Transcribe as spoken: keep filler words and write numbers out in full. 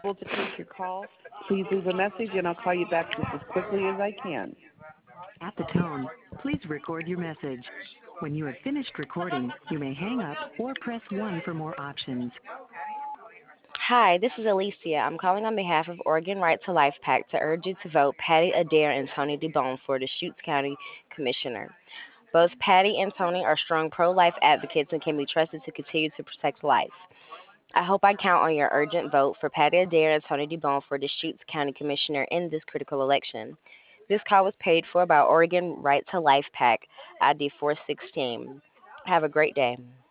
able to take your call, please leave a message and I'll call you back just as quickly as I can. At the tone, please record your message. When you have finished recording, you may hang up or press one for more options. Hi, this is Alicia. I'm calling on behalf of Oregon Right to Life PAC to urge you to vote Patty Adair and Tony DeBone for the Deschutes County Commissioner. Both Patty and Tony are strong pro-life advocates and can be trusted to continue to protect life. I hope I count on your urgent vote for Patty Adair and Tony DeBone for the Deschutes County Commissioner in this critical election. This call was paid for by Oregon Right to Life PAC, I D four sixteen. Have a great day.